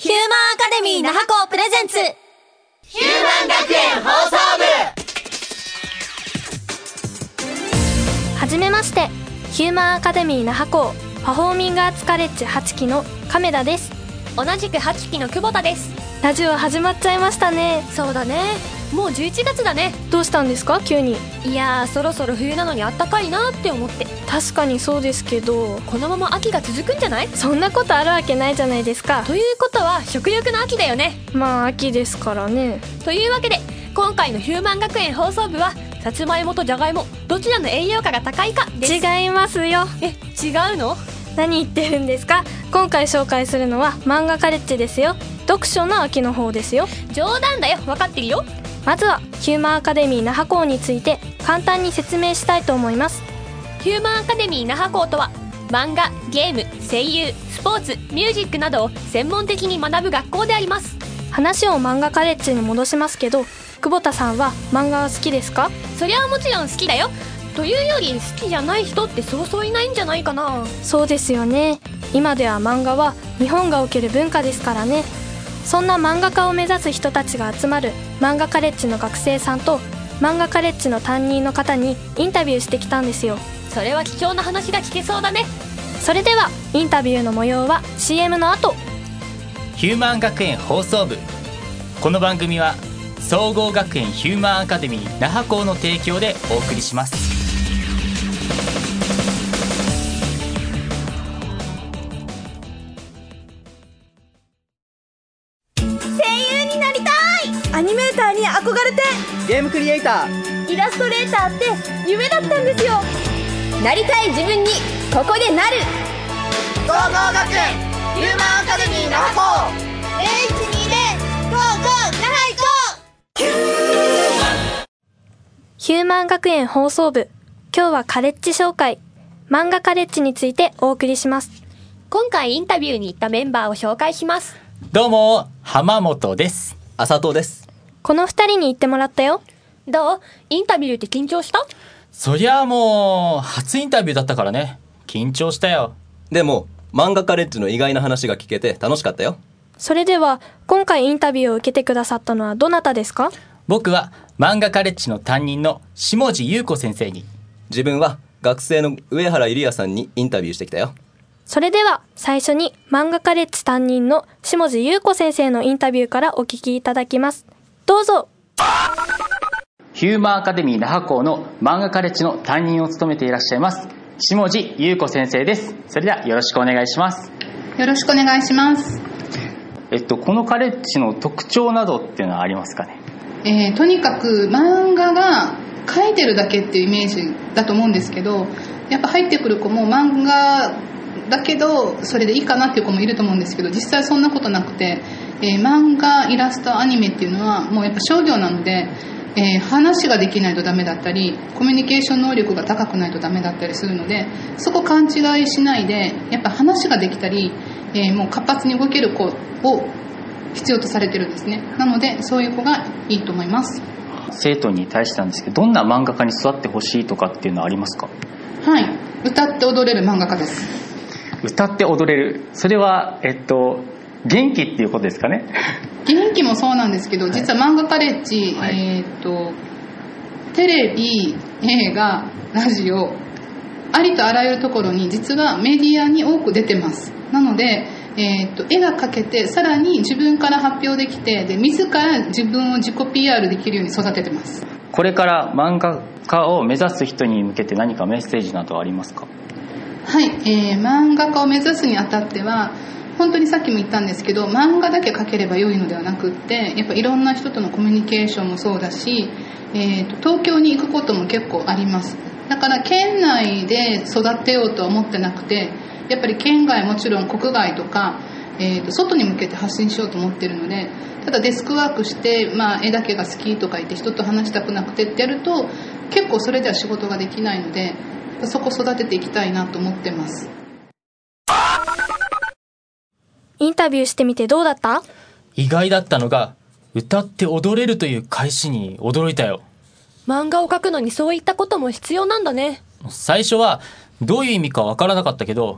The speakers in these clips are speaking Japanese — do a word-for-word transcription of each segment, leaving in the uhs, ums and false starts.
ヒューマンアカデミー那覇校プレゼンツヒューマン学園放送部。はじめまして、ヒューマンアカデミー那覇校パフォーミングアーツカレッジはちきの亀田です。 同じくはちきの久保田です。 ラジオ始まっちゃいましたね。 そうだね、もうじゅういちがつだね。 どうしたんですか急に。 いやー、そろそろ冬なのにあったかいなって思って。 確かにそうですけど、 このまま秋が続くんじゃない？ そんなことあるわけないじゃないですか。 ということは食欲の秋だよね。 まあ秋ですからね。 というわけで今回のヒューマン学園放送部はさつまいもとじゃがいもどちらの栄養価が高いかです。 違いますよ。 え、違うの？ 何言ってるんですか。今回紹介するのは漫画カレッジですよ。読書の秋の方ですよ。 冗談だよ、分かってるよ。 まずはヒューマンアカデミー那覇校について簡単に説明したいと思います。 ヒューマンアカデミー那覇校とは漫画、ゲーム、声優、スポーツ、ミュージックなどを専門的に学ぶ学校であります。 話を漫画カレッジに戻しますけど、久保田さんは漫画は好きですか？ そりゃもちろん好きだよ。というより好きじゃない人ってそうそういないんじゃないかな。 そうですよね。今では漫画は日本がおける文化ですからね。そんな漫画家を目指す人たちが集まる漫画カレッジの学生さんと漫画カレッジの担任の方にインタビューしてきたんですよ。 それは貴重な話が聞けそうだね。 それではインタビューの模様は シーエム の後。 ヒューマン学園放送部。この番組は総合学園ヒューマンアカデミー那覇校の提供でお送りします。 アニメーターに憧れてゲームクリエイター、 イラストレーターって夢だったんですよ。なりたい自分にここでなる。 総合学園ヒューマンアカデミー那覇校 ゼロいちにゼロ ゴーゴー那覇行こう。 ヒューマン学園放送部、今日はカレッジ紹介、漫画カレッジについてお送りします。 今回インタビューに行ったメンバーを紹介します。 どうも、浜本です。 浅戸です。 この二人に言ってもらったよ。 どう？インタビューって緊張した？ そりゃあもう初インタビューだったからね、緊張したよ。 でも漫画カレッジの意外な話が聞けて楽しかったよ。 それでは今回インタビューを受けてくださったのはどなたですか？ 僕は漫画カレッジの担任の下地優子先生に。 自分は学生の上原ゆりやさんにインタビューしてきたよ。 それでは最初に漫画カレッジ担任の下地優子先生のインタビューからお聞きいただきます。どうぞ。 ヒューマンアカデミー那覇校の漫画カレッジの担任を務めていらっしゃいます下地優子先生です。それではよろしくお願いします。 よろしくお願いします。 えっとこのカレッジの特徴などっていうのはありますかね？ えー、とにかく漫画が描いてるだけっていうイメージだと思うんですけど、やっぱ入ってくる子も漫画だけどそれでいいかなっていう子もいると思うんですけど、実際そんなことなくて、えー、漫画、イラスト、アニメっていうのはもうやっぱ商業なので、えー、話ができないとダメだったりコミュニケーション能力が高くないとダメだったりするので、そこ勘違いしないでやっぱ話ができたり、えー、もう活発に動ける子を必要とされてるんですね。なのでそういう子がいいと思います。 生徒に対してなんですけど、どんな漫画家に育ってほしいとかっていうのはありますか？ はい、歌って踊れる漫画家です。 歌って踊れる、それはえっと元気っていうことですかね？ 元気もそうなんですけど、実は漫画カレッジ、 はい、 えー、とテレビ、映画、ラジオ、ありとあらゆるところに実はメディアに多く出てます。なので、えー、と絵が描けてさらに自分から発表できて、で自ら自分を自己 ピーアール できるように育ててます。 これから漫画家を目指す人に向けて何かメッセージなどありますか？ はい、えー、漫画家を目指すにあたっては本当にさっきも言ったんですけど、漫画だけ描ければ良いのではなくって、やっぱいろんな人とのコミュニケーションもそうだし、えー、と東京に行くことも結構あります。だから県内で育てようとは思ってなくて、やっぱり県外もちろん国外とか、えー、と外に向けて発信しようと思ってるので、ただデスクワークして、まあ、絵だけが好きとか言って人と話したくなくてってやると結構それでは仕事ができないので、そこ育てていきたいなと思ってます。 インタビューしてみてどうだった？ 意外だったのが歌って踊れるという返しに驚いたよ。 漫画を描くのにそういったことも必要なんだね。 最初はどういう意味かわからなかったけど、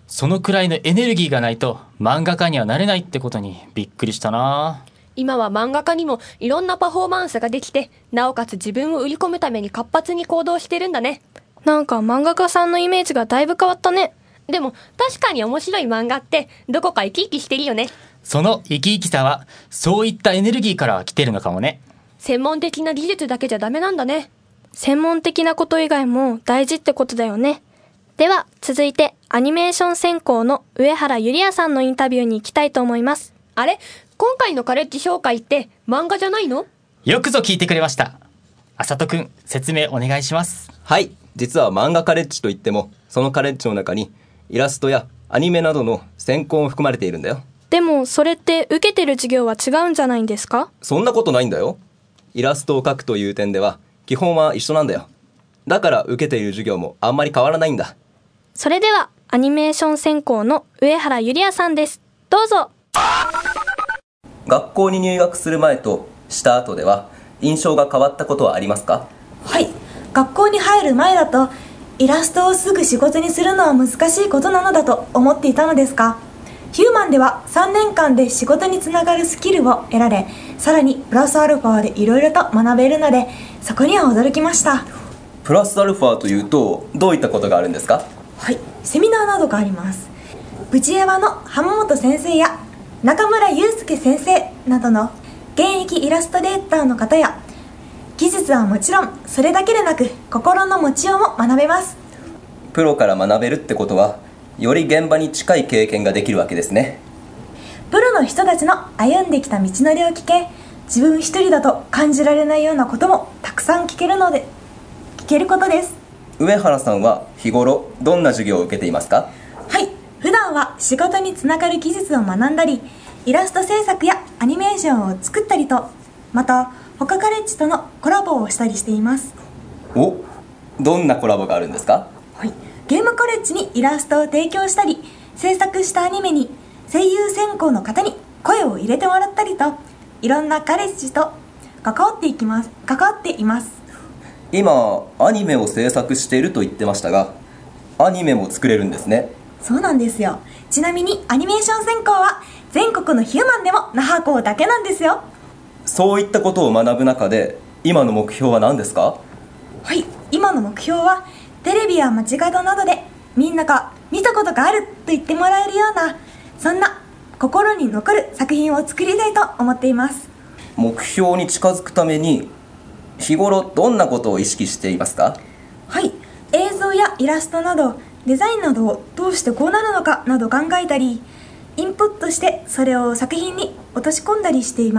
そのくらいのエネルギーがないと漫画家にはなれないってことにびっくりしたな。 今は漫画家にもいろんなパフォーマンスができて、なおかつ自分を売り込むために活発に行動してるんだね。 なんか漫画家さんのイメージがだいぶ変わったね。 でも確かに面白い漫画ってどこか生き生きしてるよね。 その生き生きさはそういったエネルギーから来てるのかもね。 専門的な技術だけじゃダメなんだね。 専門的なこと以外も大事ってことだよね。では続いてアニメーション専攻の上原ゆりやさんのインタビューに行きたいと思います。 あれ、今回のカレッジ紹介って漫画じゃないの？ よくぞ聞いてくれました。あさとくん、説明お願いします。 はい、実は漫画カレッジといっても、そのカレッジの中にイラストやアニメなどの専攻も含まれているんだよ。 でもそれって受けてる授業は違うんじゃないんですか？ そんなことないんだよ。イラストを描くという点では基本は一緒なんだよ。だから受けている授業もあんまり変わらないんだ。 それではアニメーション専攻の上原ゆりやさんです。どうぞ。 学校に入学する前とした後では印象が変わったことはありますか？ はい、学校に入る前だとイラストをすぐ仕事にするのは難しいことなのだと思っていたのですが、ヒューマンではさんねんかんで仕事につながるスキルを得られ、さらにプラスアルファでいろいろと学べるので、そこには驚きました。 プラスアルファというとどういったことがあるんですか？ はい、セミナーなどがあります。ブチエワの浜本先生や中村祐介先生などの現役イラストレーターの方や、技術はもちろんそれだけでなく心の持ちようも学べます。 プロから学べるってことはより現場に近い経験ができるわけですね。 プロの人たちの歩んできた道のりを聞け、自分一人だと感じられないようなこともたくさん聞けるので聞けることです。 上原さんは日頃どんな授業を受けていますか？ はい、普段は仕事につながる技術を学んだり、イラスト制作やアニメーションを作ったりと、また他カレッジとのコラボをしたりしています。 お、どんなコラボがあるんですか？ はい、ゲームカレッジにイラストを提供したり、制作したアニメに声優専攻の方に声を入れてもらったりと、いろんなカレッジと関わっていきます関わっています。 今アニメを制作していると言ってましたが、アニメも作れるんですね。 そうなんですよ。ちなみにアニメーション専攻は全国のヒューマンでも那覇校だけなんですよ。 そういったことを学ぶ中で今の目標は何ですか？ はい、今の目標はテレビや街角などでみんなが見たことがあると言ってもらえるような、そんな心に残る作品を作りたいと思っています。 目標に近づくために日頃どんなことを意識していますか？ はい、映像やイラストなどデザインなどをどうしてこうなるのかなど考えたり、インプットしてそれを作品に落とし込んだりしています。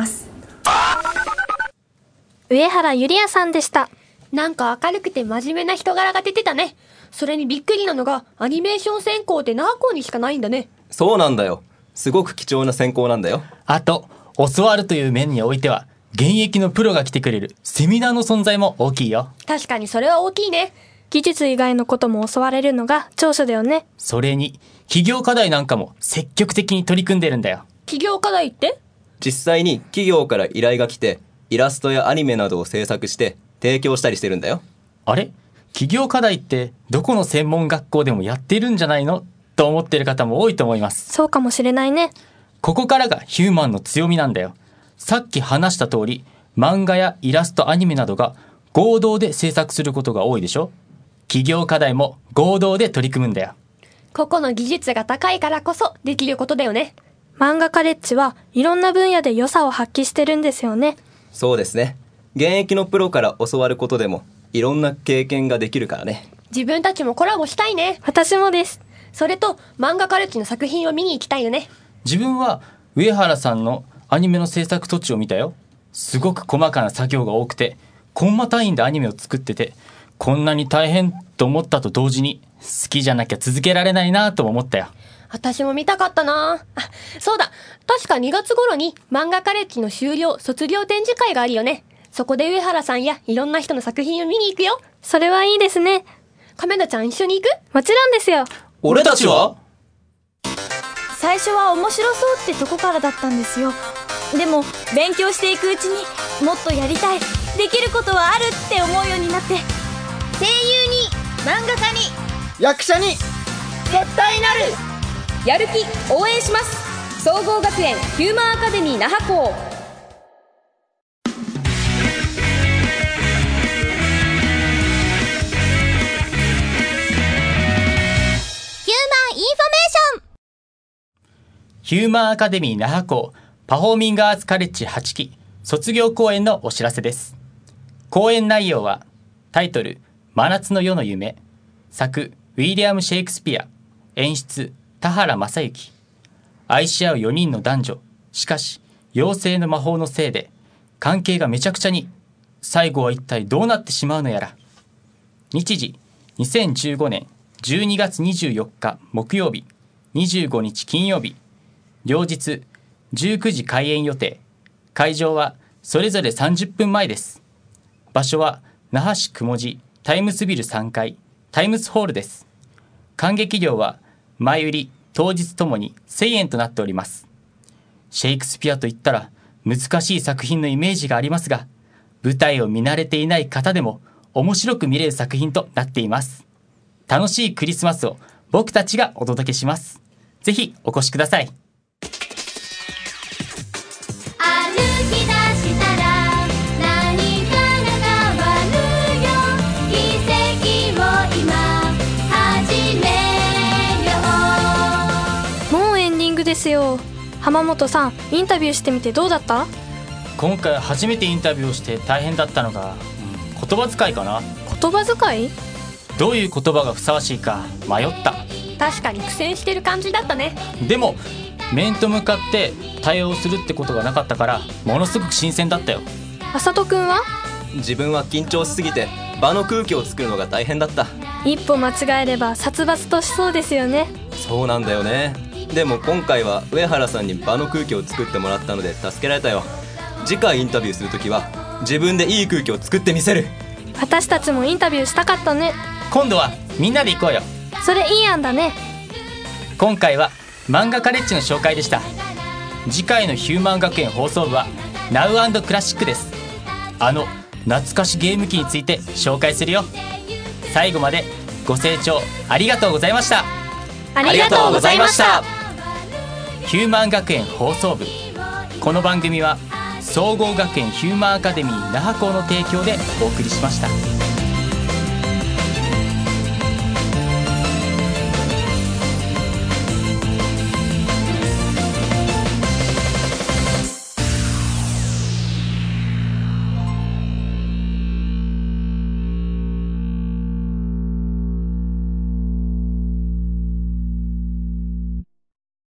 上原ゆりやさんでした。 なんか明るくて真面目な人柄が出てたね。それにびっくりなのがアニメーション専攻って那覇校にしかないんだね。 そうなんだよ。すごく貴重な専攻なんだよ。 あと教わるという面においては現役のプロが来てくれるセミナーの存在も大きいよ。 確かにそれは大きいね。 技術以外のことも教われるのが長所だよね。 それに企業課題なんかも積極的に取り組んでるんだよ。 企業課題って？ 実際に企業から依頼が来てイラストやアニメなどを制作して提供したりしてるんだよ。 あれ？企業課題ってどこの専門学校でもやってるんじゃないのと思ってる方も多いと思います。 そうかもしれないね。 ここからがヒューマンの強みなんだよ。さっき話した通り、漫画やイラストアニメなどが合同で制作することが多いでしょ。企業課題も合同で取り組むんだよ。 個々の技術が高いからこそできることだよね。 漫画カレッジはいろんな分野で良さを発揮してるんですよね。 そうですね。現役のプロから教わることでもいろんな経験ができるからね。 自分たちもコラボしたいね。 私もです。 それと漫画カレッジの作品を見に行きたいよね。 自分は上原さんのアニメの制作途中を見たよ。すごく細かな作業が多くてコンマ単位でアニメを作ってて、こんなに大変と思ったと同時に好きじゃなきゃ続けられないなとも思ったよ。 私も見たかったなあ。そうだ、確かにがつ頃に漫画カレッジの修了卒業展示会があるよね。そこで上原さんやいろんな人の作品を見に行くよ。 それはいいですね。 亀田ちゃん一緒に行く？ もちろんですよ。 俺たちは？ 最初は面白そうってとこからだったんですよ。でも勉強していくうちにもっとやりたい、できることはあるって思うようになって、 声優に漫画家に役者に絶対なる。 やる気応援します。総合学園ヒューマンアカデミー那覇校。 ヒューマンインフォメーション。 ヒューマンアカデミー那覇校パフォーミングアーツカレッジはちき卒業公演のお知らせです。公演内容はタイトル真夏の夜の夢、作ウィリアム・シェイクスピア、演出田原正幸。愛し合うよにんの男女、しかし妖精の魔法のせいで関係がめちゃくちゃに。最後は一体どうなってしまうのやら。日時にせんじゅうごねんじゅうにがつにじゅうよっか木曜日、にじゅうごにち金曜日、両日じゅうくじ開演予定。会場はそれぞれさんじゅっぷんまえです。場所は那覇市雲路タイムスビルさんがいタイムスホールです。観劇料は前売り当日ともにせんえんとなっております。シェイクスピアといったら難しい作品のイメージがありますが、舞台を見慣れていない方でも面白く見れる作品となっています。楽しいクリスマスを僕たちがお届けします。ぜひお越しください。 ですよ。浜本さん、インタビューしてみてどうだった？ 今回初めてインタビューをして大変だったのが、うん、言葉遣いかな。 言葉遣い？ どういう言葉がふさわしいか迷った。 確かに苦戦してる感じだったね。 でも面と向かって対応するってことがなかったからものすごく新鮮だったよ。 あさとくんは？ 自分は緊張しすぎて場の空気を作るのが大変だった。 一歩間違えれば殺伐としそうですよね。 そうなんだよね。でも今回は上原さんに場の空気を作ってもらったので助けられたよ。次回インタビューするときは自分でいい空気を作ってみせる。 私たちもインタビューしたかったね。 今度はみんなで行こうよ。 それいい案だね。 今回は漫画カレッジの紹介でした。次回のヒューマン学園放送部は ナウ アンド クラシックです。あの懐かしゲーム機について紹介するよ。最後までご清聴ありがとうございました。 ありがとうございました。 ヒューマン学園放送部。この番組は総合学園ヒューマンアカデミー那覇校の提供でお送りしました。